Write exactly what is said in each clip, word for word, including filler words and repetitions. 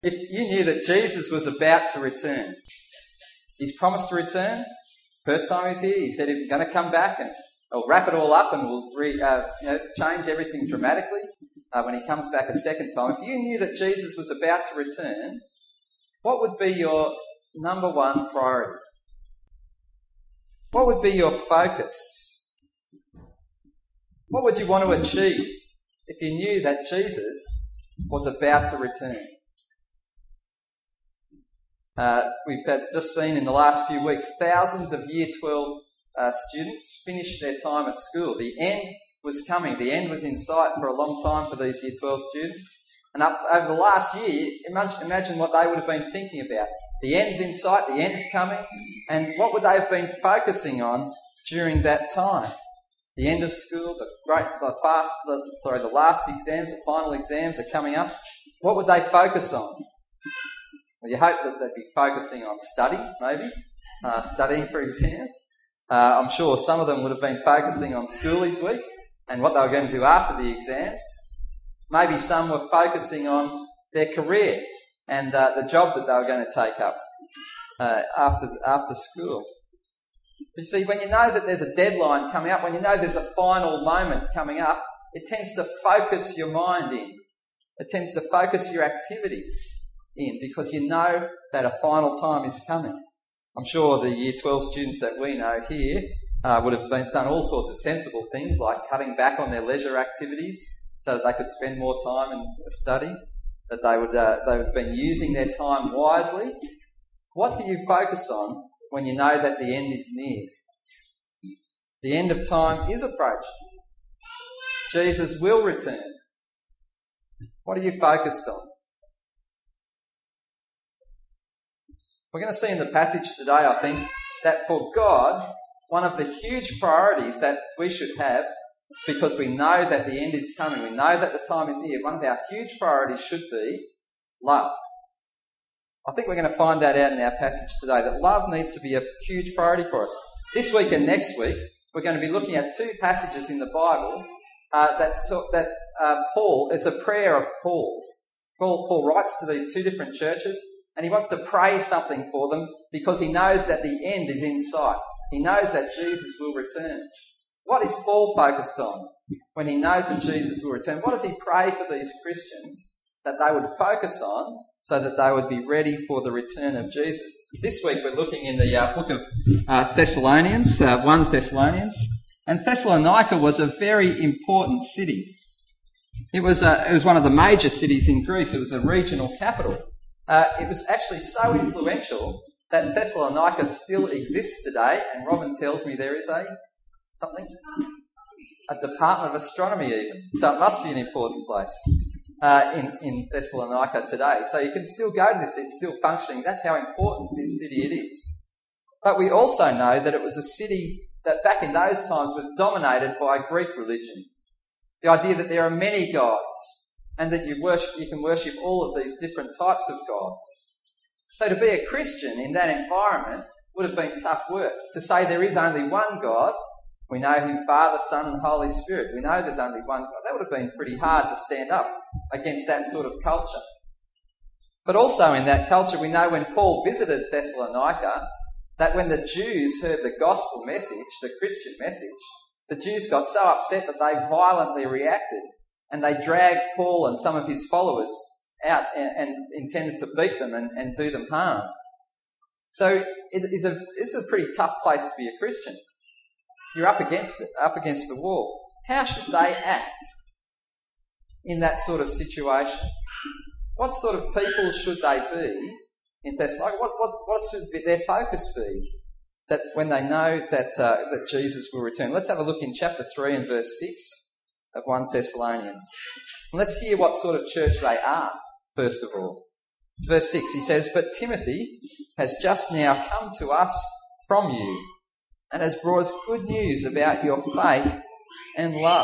If you knew that Jesus was about to return, he's promised to return. First time he was here, he said he's going to come back and he'll wrap it all up and will re, uh, you know, change everything dramatically uh, when he comes back a second time. If you knew that Jesus was about to return, what would be your number one priority? What would be your focus? What would you want to achieve if you knew that Jesus was about to return? Uh, we've had just seen in the last few weeks thousands of Year twelve uh, students finish their time at school. The end was coming. The end was in sight for a long time for these Year twelve students. And up over the last year, imagine, imagine what they would have been thinking about. The end's in sight, the end's coming, and what would they have been focusing on during that time? The end of school, the great, the fast, the, sorry, the last exams, the final exams are coming up. What would they focus on? Well, you hope that they'd be focusing on study, maybe, uh, studying for exams. Uh, I'm sure some of them would have been focusing on school this week and what they were going to do after the exams. Maybe some were focusing on their career and uh, the job that they were going to take up uh, after after school. But you see, when you know that there's a deadline coming up, when you know there's a final moment coming up, it tends to focus your mind in. It tends to focus your activities in because you know that a final time is coming. I'm sure the Year twelve students that we know here uh, would have been, done all sorts of sensible things like cutting back on their leisure activities so that they could spend more time in study, that they would uh, they would have been using their time wisely. What do you focus on when you know that the end is near? The end of time is approaching. Jesus will return. What are you focused on? We're going to see in the passage today, I think, that for God, one of the huge priorities that we should have, because we know that the end is coming, we know that the time is near, one of our huge priorities should be love. I think we're going to find that out in our passage today, that love needs to be a huge priority for us. This week and next week, we're going to be looking at two passages in the Bible uh, that, so, that uh, Paul, it's a prayer of Paul's. Paul, Paul writes to these two different churches, and he wants to pray something for them because he knows that the end is in sight. He knows that Jesus will return. What is Paul focused on when he knows that Jesus will return? What does he pray for these Christians that they would focus on so that they would be ready for the return of Jesus? This week we're looking in the uh, book of uh, Thessalonians, uh, First Thessalonians, and Thessalonica was a very important city. It was, a, it was one of the major cities in Greece. It was a regional capital. Uh, it was actually so influential that Thessalonica still exists today, and Robin tells me there is a something, a department of astronomy even. So it must be an important place uh, in, in Thessalonica today. So you can still go to this, it's still functioning. That's how important this city it is. But we also know that it was a city that back in those times was dominated by Greek religions. The idea that there are many gods, and that you worship, you can worship all of these different types of gods. So to be a Christian in that environment would have been tough work. To say there is only one God, we know Him Father, Son and Holy Spirit. We know there's only one God. That would have been pretty hard to stand up against that sort of culture. But also in that culture, we know when Paul visited Thessalonica, that when the Jews heard the gospel message, the Christian message, the Jews got so upset that they violently reacted. And they dragged Paul and some of his followers out and, and intended to beat them and, and do them harm. So it is a, it's a pretty tough place to be a Christian. You're up against it, up against the wall. How should they act in that sort of situation? What sort of people should they be in Thessalonica? What, what's, what should be their focus be that when they know that uh, that Jesus will return? Let's have a look in chapter three and verse six. Of First Thessalonians. And let's hear what sort of church they are, first of all. Verse six, he says, "But Timothy has just now come to us from you and has brought us good news about your faith and love."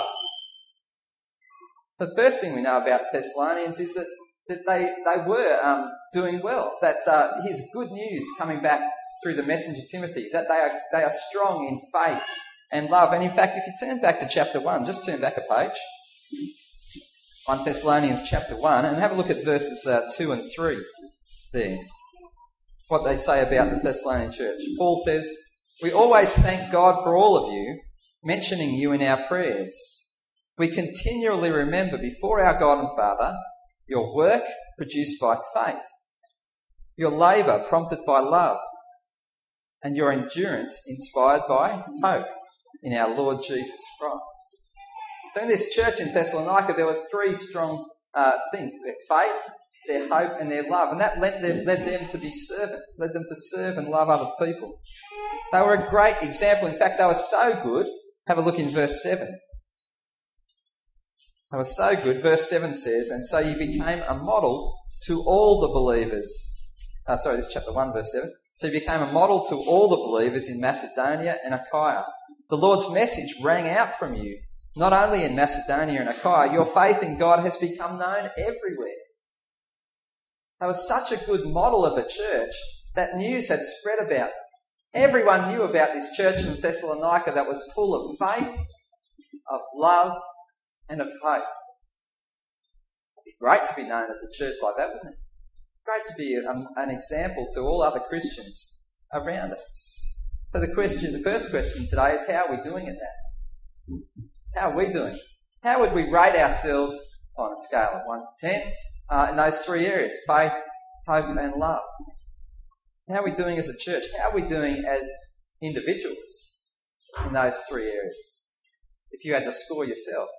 The first thing we know about Thessalonians is that, that they, they were um, doing well, that uh, here's good news coming back through the messenger Timothy, that they are, they are strong in faith and love. And in fact, if you turn back to chapter one, just turn back a page. First Thessalonians chapter one, and have a look at verses uh, two and three there. What they say about the Thessalonian church. Paul says, "We always thank God for all of you, mentioning you in our prayers. We continually remember before our God and Father your work produced by faith, your labour prompted by love, and your endurance inspired by hope in our Lord Jesus Christ." So in this church in Thessalonica, there were three strong uh, things: their faith, their hope, and their love. And that led them, led them to be servants, led them to serve and love other people. They were a great example. In fact, they were so good. Have a look in verse seven. They were so good. Verse seven says, "And so you became a model to all the believers." Uh, sorry, this is chapter one, verse seven. "So you became a model to all the believers in Macedonia and Achaia. The Lord's message rang out from you, not only in Macedonia and Achaia. Your faith in God has become known everywhere." They were such a good model of a church that news had spread about. Everyone knew about this church in Thessalonica that was full of faith, of love, and of hope. It'd be great to be known as a church like that, wouldn't it? Great to be a, an example to all other Christians around us. So the question, the first question today is, how are we doing at that? How are we doing? How would we rate ourselves on a scale of one to ten uh, in those three areas: faith, hope, and love? How are we doing as a church? How are we doing as individuals in those three areas? If you had to score yourself.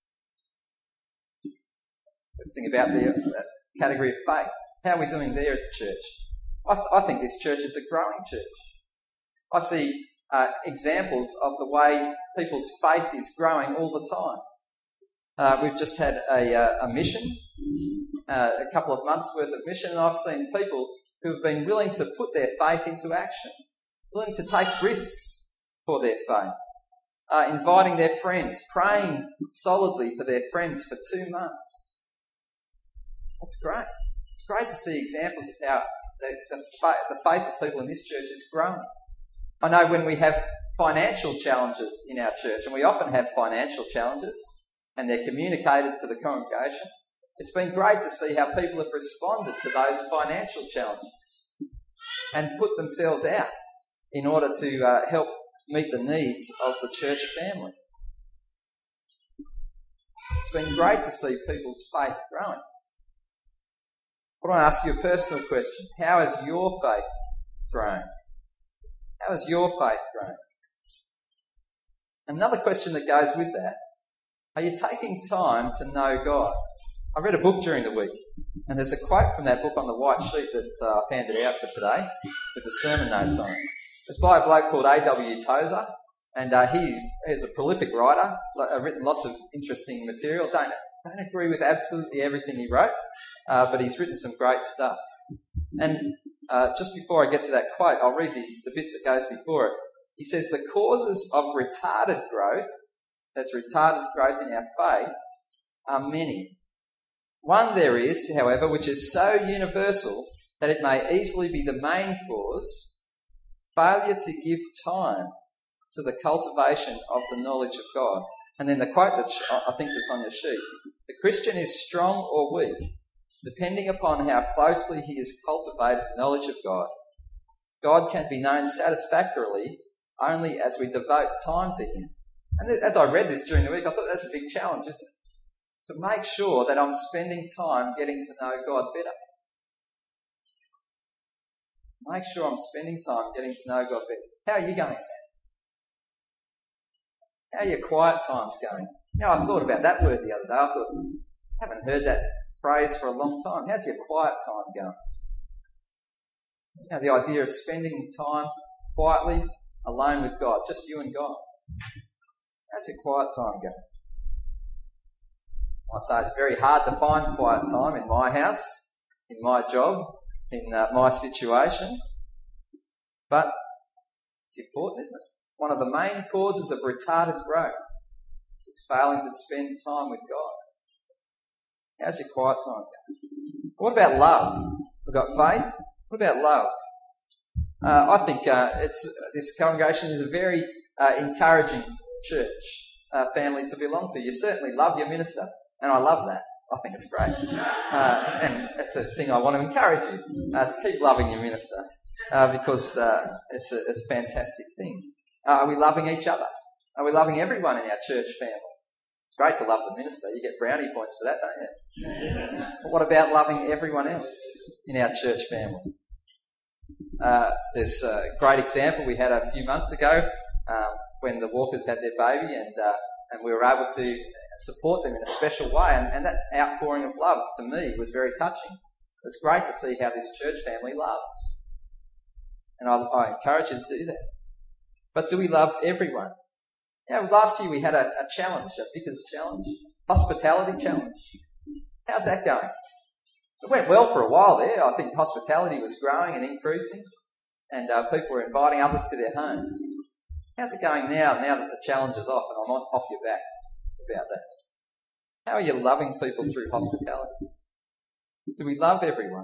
Let's think about the uh, category of faith. How are we doing there as a church? I, th- I think this church is a growing church. I see uh, examples of the way people's faith is growing all the time. Uh, we've just had a, uh, a mission, uh, a couple of months' worth of mission, and I've seen people who have been willing to put their faith into action, willing to take risks for their faith, uh, inviting their friends, praying solidly for their friends for two months. That's great. It's great to see examples of how the, the, faith, the faith of people in this church is growing. I know when we have financial challenges in our church, and we often have financial challenges, and they're communicated to the congregation, it's been great to see how people have responded to those financial challenges and put themselves out in order to uh, help meet the needs of the church family. It's been great to see people's faith growing. I want to ask you a personal question. How has your faith grown? How has your faith grown? Another question that goes with that: are you taking time to know God? I read a book during the week, and there's a quote from that book on the white sheet that uh, I've handed out for today with the sermon notes on it. It's by a bloke called A W Tozer, and uh, he is a prolific writer, uh, written lots of interesting material. Don't, don't agree with absolutely everything he wrote, uh, but he's written some great stuff. And uh, just before I get to that quote, I'll read the, the bit that goes before it. He says, "The causes of retarded growth," that's retarded growth in our faith, "are many. One there is, however, which is so universal that it may easily be the main cause: failure to give time to the cultivation of the knowledge of God." And then the quote that I think that's on your sheet: "The Christian is strong or weak, depending upon how closely he has cultivated knowledge of God. God can be known satisfactorily only as we devote time to him." And as I read this during the week, I thought that's a big challenge, isn't it? To make sure that I'm spending time getting to know God better. To make sure I'm spending time getting to know God better. How are you going at that? How are your quiet times going? You know, I thought about that word the other day. I thought, I haven't heard that phrase for a long time. How's your quiet time going? You know, the idea of spending time quietly alone with God, just you and God. How's your quiet time going? I say it's very hard to find quiet time in my house, in my job, in uh, my situation. But it's important, isn't it? One of the main causes of retarded growth is failing to spend time with God. How's your quiet time going? What about love? We've got faith. What about love? Uh, I think uh, it's this congregation is a very uh, encouraging church uh, family to belong to. You certainly love your minister, and I love that. I think it's great. Uh, and it's a thing I want to encourage you uh, to keep loving your minister uh, because uh, it's, a, it's a fantastic thing. Uh, are we loving each other? Are we loving everyone in our church family? It's great to love the minister. You get brownie points for that, don't you? But what about loving everyone else in our church family? Uh, there's a great example we had a few months ago um, when the Walkers had their baby and uh, and we were able to support them in a special way. And, and that outpouring of love, to me, was very touching. It was great to see how this church family loves. And I, I encourage you to do that. But do we love everyone? Yeah, last year we had a, a challenge, a Vickers challenge, hospitality challenge. How's that going? It went well for a while there. I think hospitality was growing and increasing, and uh, people were inviting others to their homes. How's it going now, now that the challenge is off and I'm off your back about that? How are you loving people through hospitality? Do we love everyone?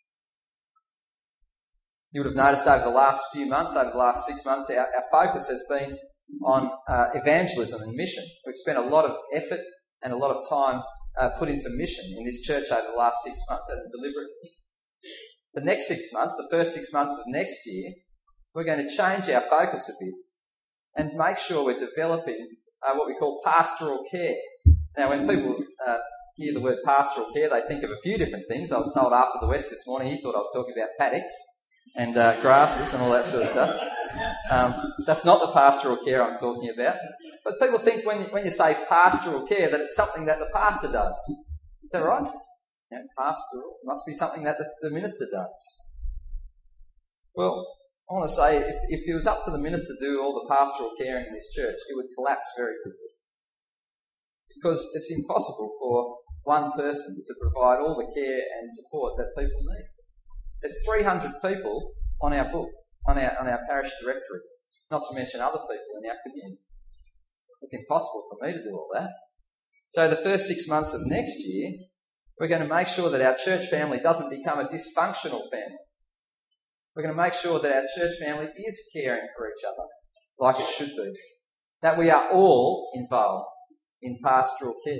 You would have noticed over the last few months, over the last six months, our, our focus has been on uh, evangelism and mission. We've spent a lot of effort and a lot of time uh, put into mission in this church over the last six months as a deliberate thing. The next six months, the first six months of next year, we're going to change our focus a bit and make sure we're developing uh, what we call pastoral care. Now, when people uh, hear the word pastoral care, they think of a few different things. I was told after the West this morning, he thought I was talking about paddocks and uh, grasses and all that sort of stuff. Um, that's not the pastoral care I'm talking about. But people think when you, when you say pastoral care that it's something that the pastor does. Is that right? Yeah, pastoral must be something that the, the minister does. Well, I want to say if, if it was up to the minister to do all the pastoral caring in this church, it would collapse very quickly. Because it's impossible for one person to provide all the care and support that people need. There's three hundred people on our book, on our, on our parish directory, not to mention other people in our community. It's impossible for me to do all that. So the first six months of next year, we're going to make sure that our church family doesn't become a dysfunctional family. We're going to make sure that our church family is caring for each other like it should be. That we are all involved in pastoral care,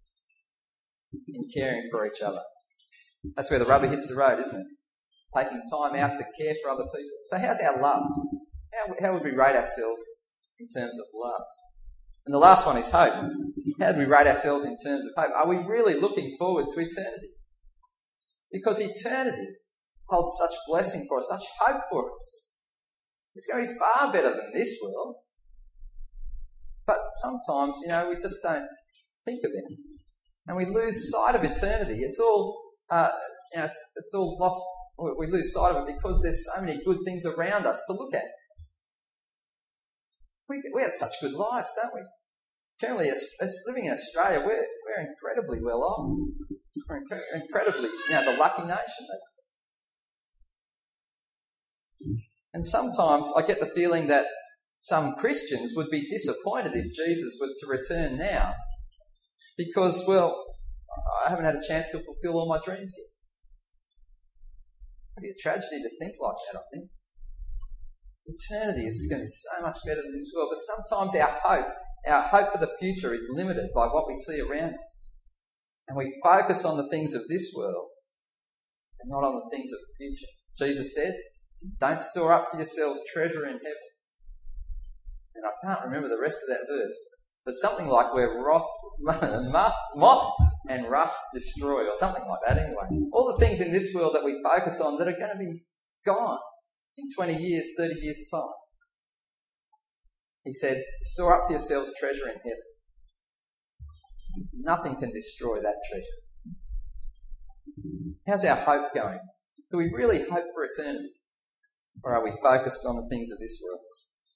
in caring for each other. That's where the rubber hits the road, isn't it? Taking time out to care for other people. So how's our love? How, how would we rate ourselves in terms of love? And the last one is hope. How do we rate ourselves in terms of hope? Are we really looking forward to eternity? Because eternity holds such blessing for us, such hope for us. It's going to be far better than this world. But sometimes, you know, we just don't think about it. And we lose sight of eternity. It's all, uh, you know, it's, it's all lost. We lose sight of it because there's so many good things around us to look at. We, we have such good lives, don't we? Generally, as, as living in Australia, we're, we're incredibly well off. We're incre- incredibly, you know, the lucky nation. And sometimes I get the feeling that some Christians would be disappointed if Jesus was to return now because, well, I haven't had a chance to fulfill all my dreams yet. It'd be a tragedy to think like that, I think. Eternity is going to be so much better than this world, but sometimes our hope, our hope for the future is limited by what we see around us. And we focus on the things of this world and not on the things of the future. Jesus said, don't store up for yourselves treasure in heaven. And I can't remember the rest of that verse, but something like where moth and rust destroy, or something like that anyway. All the things in this world that we focus on that are going to be gone in twenty years, thirty years' time. He said, store up for yourselves treasure in heaven. Nothing can destroy that treasure. How's our hope going? Do we really hope for eternity? Or are we focused on the things of this world?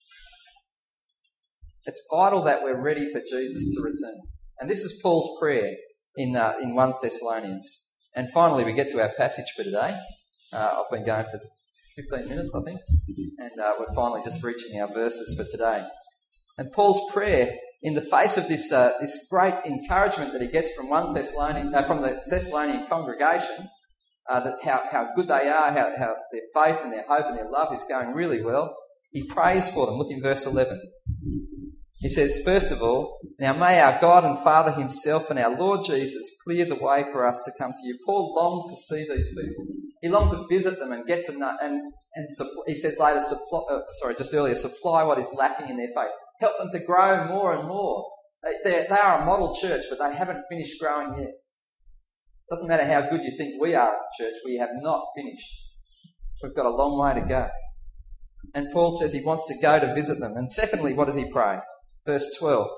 It's vital that we're ready for Jesus to return. And this is Paul's prayer in uh, in First Thessalonians. And finally, we get to our passage for today. Uh, I've been going for fifteen minutes, I think. And uh, we're finally just reaching our verses for today. And Paul's prayer, in the face of this uh, this great encouragement that he gets from one Thessalonian, uh, from the Thessalonian congregation, uh, that how, how good they are, how, how their faith and their hope and their love is going really well, he prays for them. Look in verse eleven. He says, first of all, now may our God and Father himself and our Lord Jesus clear the way for us to come to you. Paul longed to see these people. He longed to visit them and get to know, and, and he says later, supply, uh, sorry, just earlier, supply what is lacking in their faith. Help them to grow more and more. They, they are a model church, but they haven't finished growing yet. Doesn't matter how good you think we are as a church, we have not finished. We've got a long way to go. And Paul says he wants to go to visit them. And secondly, what does he pray? Verse twelve.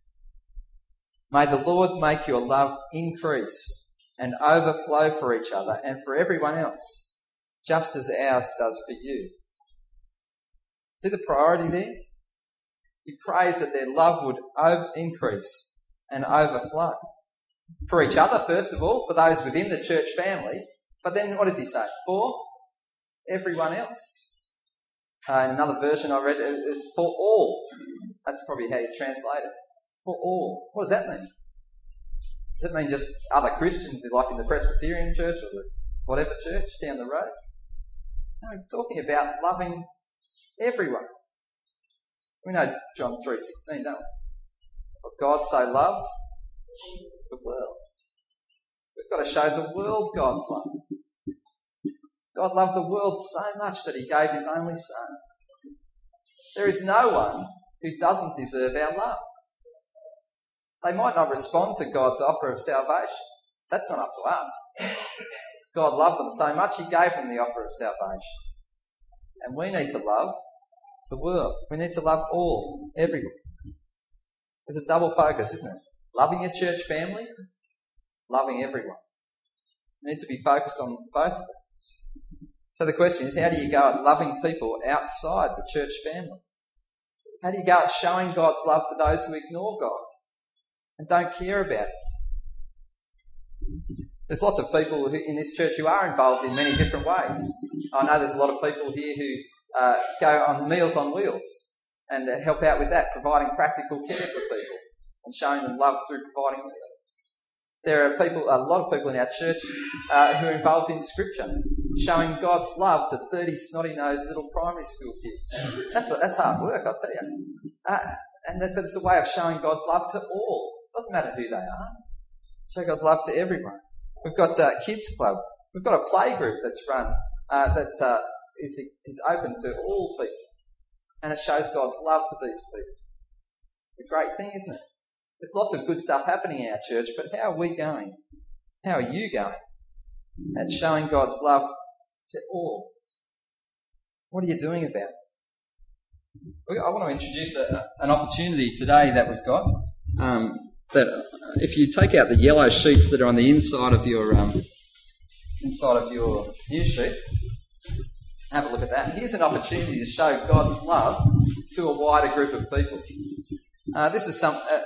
May the Lord make your love increase and overflow for each other and for everyone else, just as ours does for you. See the priority there? He prays that their love would increase and overflow. For each other, first of all, for those within the church family. But then what does he say? For everyone else. Uh, in another version I read, it's for all. That's probably how you translate it. For all. What does that mean? Does it mean just other Christians, like in the Presbyterian church or the whatever church down the road? No, he's talking about loving everyone. We know John three sixteen, don't we? For God so loved the world. We've got to show the world God's love. God loved the world so much that he gave his only son. There is no one who doesn't deserve our love. They might not respond to God's offer of salvation. That's not up to us. God loved them so much he gave them the offer of salvation. And we need to love the world. We need to love all, everyone. There's a double focus, isn't it? Loving your church family, loving everyone. You need to be focused on both of those. So the question is, how do you go at loving people outside the church family? How do you go at showing God's love to those who ignore God and don't care about it? There's lots of people who, in this church who are involved in many different ways. I know there's a lot of people here who uh, go on Meals on Wheels and uh, help out with that, providing practical care for people and showing them love through providing meals. There are people, a lot of people in our church uh, who are involved in Scripture, showing God's love to thirty snotty-nosed little primary school kids. That's a, that's hard work, I'll tell you. Uh, and that, but it's a way of showing God's love to all. It doesn't matter who they are. Show God's love to everyone. We've got a kids club. We've got a play group that's run uh, that uh, is is open to all people, and it shows God's love to these people. It's a great thing, isn't it? There's lots of good stuff happening in our church, but how are we going? How are you going at showing God's love to all? What are you doing about it? I want to introduce a, an opportunity today that we've got. Um, that if you take out the yellow sheets that are on the inside of your um, inside of your news sheet, have a look at that. Here's an opportunity to show God's love to a wider group of people. Uh, this is some uh,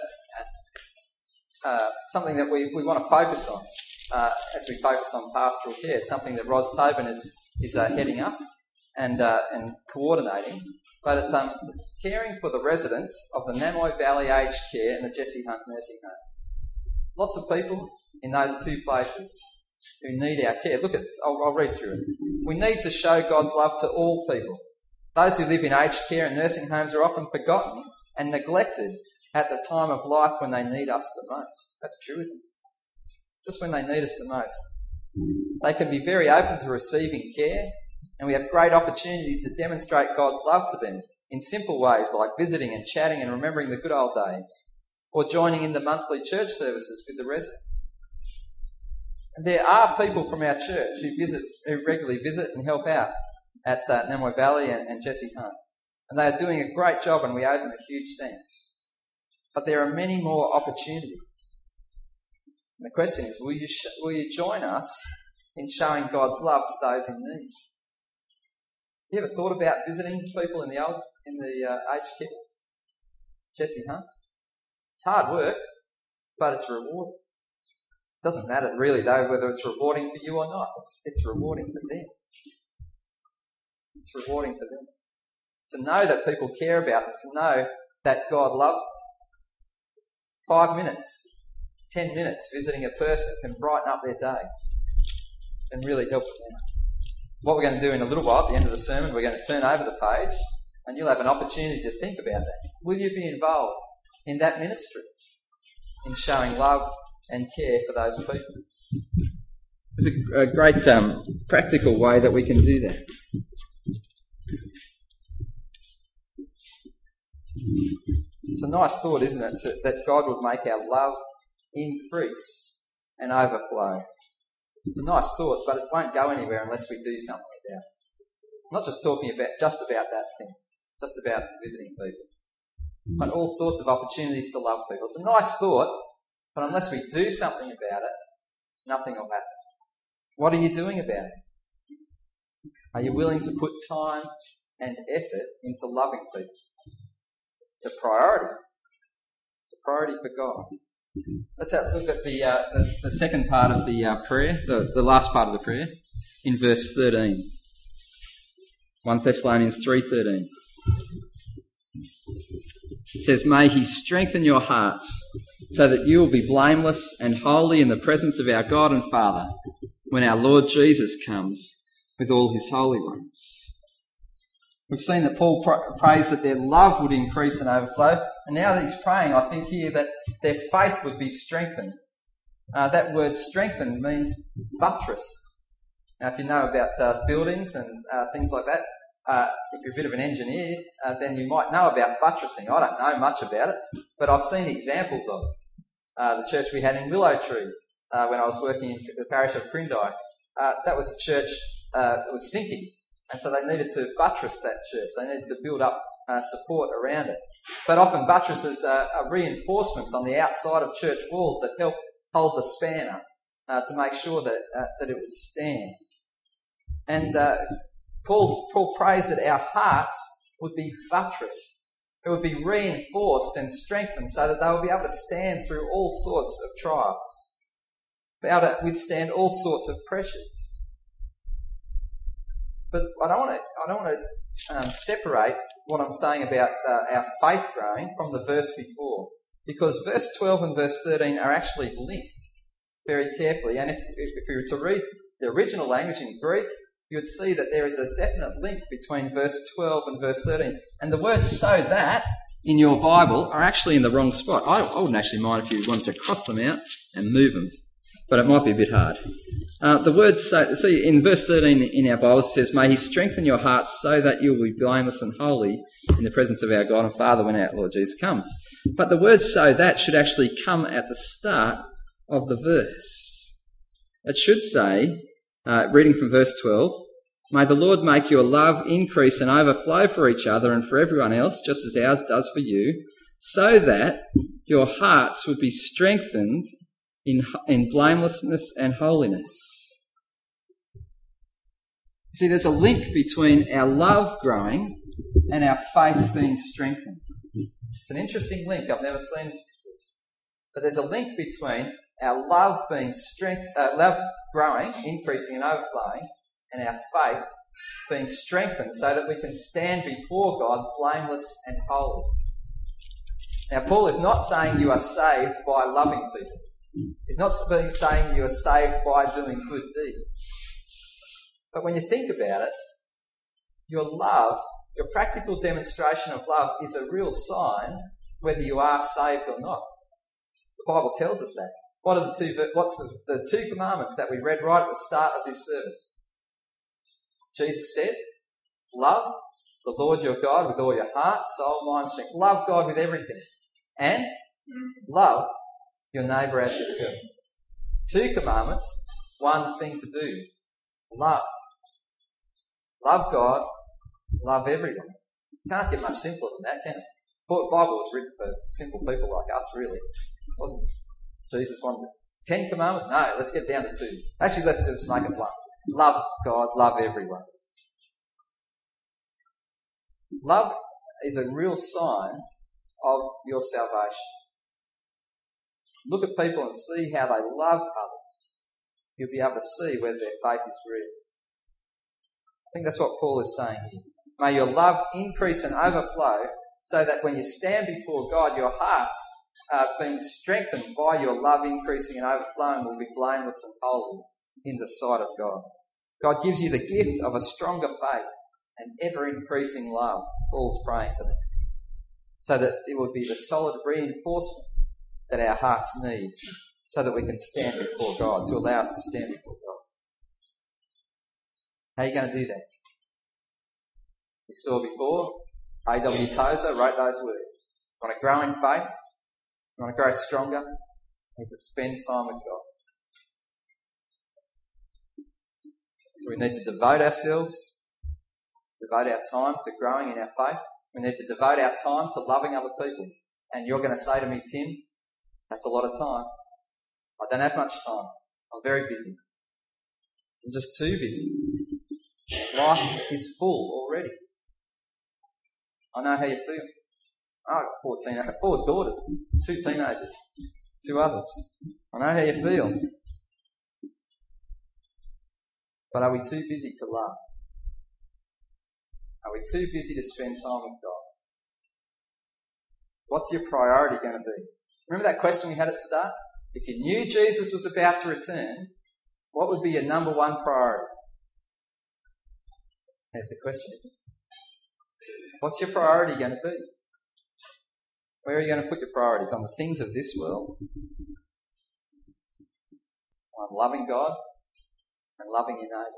uh, something that we, we want to focus on uh, as we focus on pastoral care. It's something that Ros Tobin is is uh, heading up and uh, and coordinating. But it, um, it's caring for the residents of the Namoi Valley Aged Care and the Jesse Hunt Nursing Home. Lots of people in those two places who need our care. Look at, I'll, I'll read through it. We need to show God's love to all people. Those who live in aged care and nursing homes are often forgotten and neglected at the time of life when they need us the most. That's true, isn't it? Just when they need us the most. They can be very open to receiving care, and we have great opportunities to demonstrate God's love to them in simple ways like visiting and chatting and remembering the good old days, or joining in the monthly church services with the residents. And there are people from our church who visit, who regularly visit and help out at uh, Namoi Valley and, and Jesse Hunt. And they are doing a great job, and we owe them a huge thanks. But there are many more opportunities. And the question is, will you, sh- will you join us in showing God's love to those in need? You ever thought about visiting people in the old, in the uh, aged care? Jesse Hunt? It's hard work, but it's rewarding. It doesn't matter really though whether it's rewarding for you or not. It's, it's rewarding for them. It's rewarding for them. To know that people care about them, to know that God loves them. Five minutes, ten minutes visiting a person can brighten up their day and really help them out. What we're going to do in a little while, at the end of the sermon, we're going to turn over the page And you'll have an opportunity to think about that. Will you be involved in that ministry, in showing love and care for those people? There's a, a great um, practical way that we can do that. It's a nice thought, isn't it, to, that God would make our love increase and overflow. It's a nice thought, but it won't go anywhere unless we do something about it. I'm not just talking about just about that thing, just about visiting people, but all sorts of opportunities to love people. It's a nice thought, but unless we do something about it, nothing will happen. What are you doing about it? Are you willing to put time and effort into loving people? It's a priority. It's a priority for God. Let's have a look at the, uh, the, the second part of the uh, prayer, the, the last part of the prayer, in verse thirteen. First Thessalonians three thirteen. It says, "May he strengthen your hearts so that you will be blameless and holy in the presence of our God and Father when our Lord Jesus comes with all his holy ones." We've seen that Paul pr- prays that their love would increase and overflow. And now that he's praying, I think here that their faith would be strengthened. Uh, that word strengthened means buttressed. Now, if you know about uh, buildings and uh, things like that, uh, if you're a bit of an engineer, uh, then you might know about buttressing. I don't know much about it, but I've seen examples of it. Uh, the church we had in Willow Tree, uh, when I was working in the parish of Prindai, uh, that was a church uh, that was sinking. And so they needed to buttress that church. They needed to build up uh, support around it. But often buttresses uh, are reinforcements on the outside of church walls that help hold the span up uh, to make sure that uh, that it would stand. And uh, Paul's, Paul prays that our hearts would be buttressed. It would be reinforced and strengthened so that they will be able to stand through all sorts of trials, be able to withstand all sorts of pressures. But I don't want to, I don't want to um, separate what I'm saying about uh, our faith growing from the verse before, because verse twelve and verse thirteen are actually linked very carefully. And if, if we were to read the original language in Greek, you would see that there is a definite link between verse twelve and verse thirteen. And the words "so that" in your Bible are actually in the wrong spot. I, I wouldn't actually mind if you wanted to cross them out and move them, but it might be a bit hard. Uh, the words, so, see, in verse thirteen in our Bible, it says, "May he strengthen your hearts so that you will be blameless and holy in the presence of our God and Father when our Lord Jesus comes." But the words "so that" should actually come at the start of the verse. It should say, uh, reading from verse twelve, "May the Lord make your love increase and overflow for each other and for everyone else, just as ours does for you, so that your hearts would be strengthened in, in blamelessness and holiness." See, there's a link between our love growing and our faith being strengthened. It's an interesting link. I've never seen this before. But there's a link between our love being strength, uh, love growing, increasing and overflowing, and our faith being strengthened so that we can stand before God blameless and holy. Now, Paul is not saying you are saved by loving people. He's not saying you are saved by doing good deeds. But when you think about it, your love, your practical demonstration of love is a real sign whether you are saved or not. The Bible tells us that. What are the two, what's the, the two commandments that we read right at the start of this service? Jesus said, love the Lord your God with all your heart, soul, mind, strength. Love God with everything. And love your neighbour as yourself. Two commandments, one thing to do. Love. Love God, love everyone. Can't get much simpler than that, can it? The Bible was written for simple people like us, really. Wasn't it? Jesus wanted ten commandments? No, let's get down to two. Actually, let's just make it one. Love God, love everyone. Love is a real sign of your salvation. Look at people and see how they love others. You'll be able to see whether their faith is real. I think that's what Paul is saying here. May your love increase and overflow so that when you stand before God, your hearts are being strengthened by your love increasing and overflowing will be blameless and holy in the sight of God. God gives you the gift of a stronger faith and ever-increasing love. Paul's praying for them, so that it would be the solid reinforcement that our hearts need, so that we can stand before God, to allow us to stand before God. How are you going to do that? We saw before, A W Tozer wrote those words. You want to grow in faith? You want to grow stronger? You need to spend time with God. So we need to devote ourselves, devote our time to growing in our faith. We need to devote our time to loving other people. And you're going to say to me, Tim, that's a lot of time. I don't have much time. I'm very busy. I'm just too busy. Life is full already. I know how you feel. Oh, I've got four, teen- I have four daughters, two teenagers, two others. I know how you feel. But are we too busy to love? Are we too busy to spend time with God? What's your priority going to be? Remember that question we had at the start? If you knew Jesus was about to return, what would be your number one priority? There's the question, isn't it? What's your priority going to be? Where are you going to put your priorities? On the things of this world? On loving God and loving your neighbour?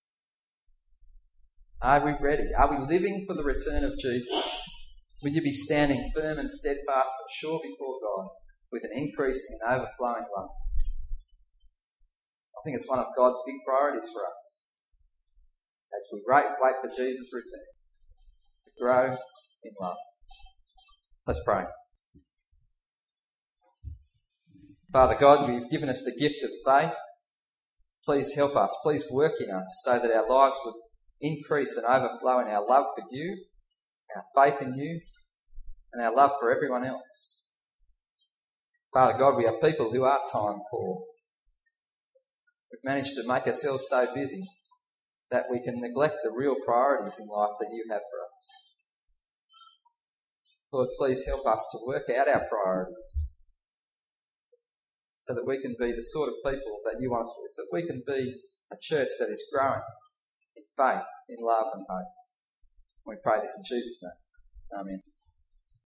Are we ready? Are we living for the return of Jesus? Will you be standing firm and steadfast and sure before God with an increasing and overflowing love? I think it's one of God's big priorities for us as we wait, wait for Jesus' return, to grow in love. Let's pray. Father God, you've given us the gift of faith. Please help us. Please work in us so that our lives would increase and overflow in our love for you, our faith in you, and our love for everyone else. Father God, we are people who are time poor. We've managed to make ourselves so busy that we can neglect the real priorities in life that you have for us. Lord, please help us to work out our priorities so that we can be the sort of people that you want us to be, so that we can be a church that is growing in faith, in love and hope. We pray this in Jesus' name. Amen.